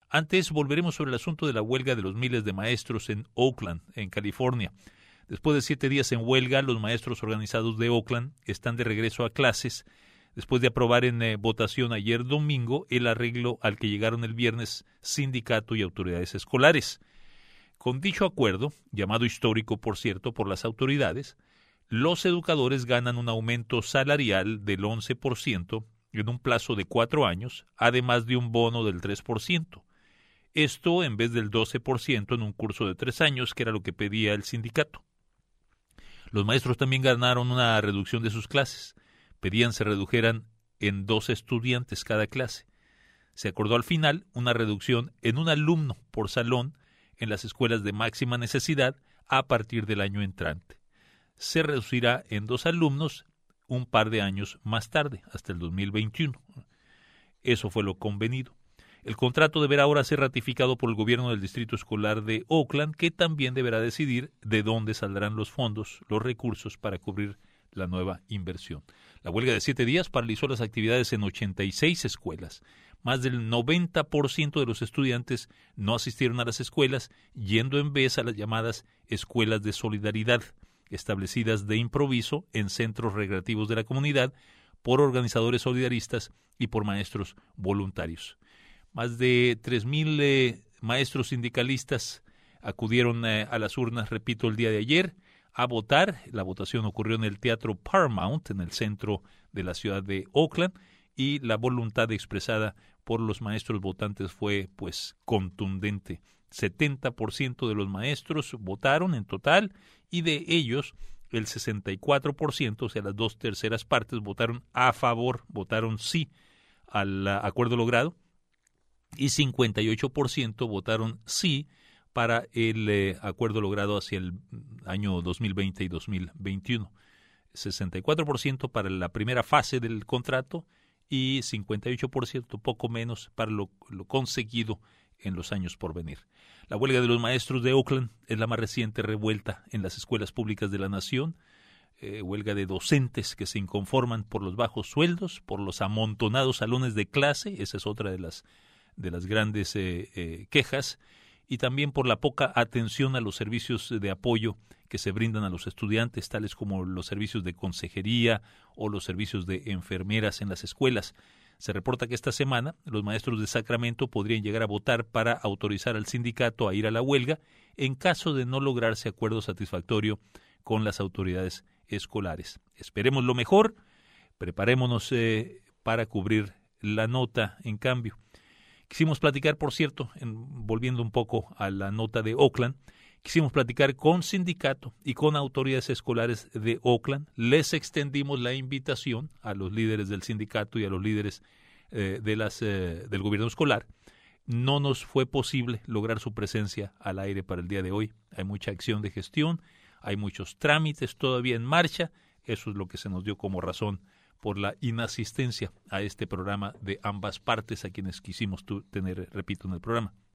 Antes volveremos sobre el asunto de la huelga de los miles de maestros en Oakland, en California. Después de 7 días en huelga, los maestros organizados de Oakland están de regreso a clases después de aprobar en votación ayer domingo el arreglo al que llegaron el viernes sindicato y autoridades escolares. Con dicho acuerdo, llamado histórico por cierto por las autoridades, los educadores ganan un aumento salarial del 11% en un plazo de 4 años, además de un bono del 3%. Esto en vez del 12% en un curso de 3 años, que era lo que pedía el sindicato. Los maestros también ganaron una reducción de sus clases. Pedían se redujeran en 2 estudiantes cada clase. Se acordó al final una reducción en un alumno por salón en las escuelas de máxima necesidad a partir del año entrante. Se reducirá en 2 alumnos un par de años más tarde, hasta el 2021. Eso fue lo convenido. El contrato deberá ahora ser ratificado por el gobierno del Distrito Escolar de Oakland, que también deberá decidir de dónde saldrán los fondos, los recursos para cubrir la nueva inversión. La huelga de 7 días paralizó las actividades en 86 escuelas. Más del 90% de los estudiantes no asistieron a las escuelas, yendo en vez a las llamadas escuelas de solidaridad, establecidas de improviso en centros recreativos de la comunidad por organizadores solidaristas y por maestros voluntarios. Más de 3,000 maestros sindicalistas acudieron a las urnas, repito, el día de ayer, a votar. La votación ocurrió en el Teatro Paramount, en el centro de la ciudad de Oakland, y la voluntad expresada por los maestros votantes fue, pues, contundente. 70% de los maestros votaron en total, y de ellos el 64%, o sea, las 2/3 partes, votaron a favor, votaron sí al acuerdo logrado, y 58% votaron sí para el acuerdo logrado hacia el año 2020 y 2021. 64% para la primera fase del contrato y 58%, poco menos, para lo conseguido en los años por venir. La huelga de los maestros de Oakland es la más reciente revuelta en las escuelas públicas de la nación. Huelga de docentes que se inconforman por los bajos sueldos, por los amontonados salones de clase, esa es otra de las grandes quejas, y también por la poca atención a los servicios de apoyo que se brindan a los estudiantes, tales como los servicios de consejería o los servicios de enfermeras en las escuelas. Se reporta que esta semana los maestros de Sacramento podrían llegar a votar para autorizar al sindicato a ir a la huelga en caso de no lograrse acuerdo satisfactorio con las autoridades escolares. Esperemos lo mejor, preparémonos para cubrir la nota en cambio. Quisimos platicar, por cierto, volviendo un poco a la nota de Oakland, quisimos platicar con sindicato y con autoridades escolares de Oakland. Les extendimos la invitación a los líderes del sindicato y a los líderes del gobierno escolar. No nos fue posible lograr su presencia al aire para el día de hoy. Hay mucha acción de gestión, hay muchos trámites todavía en marcha. Eso es lo que se nos dio como razón por la inasistencia a este programa de ambas partes, a quienes quisimos tener, repito, en el programa.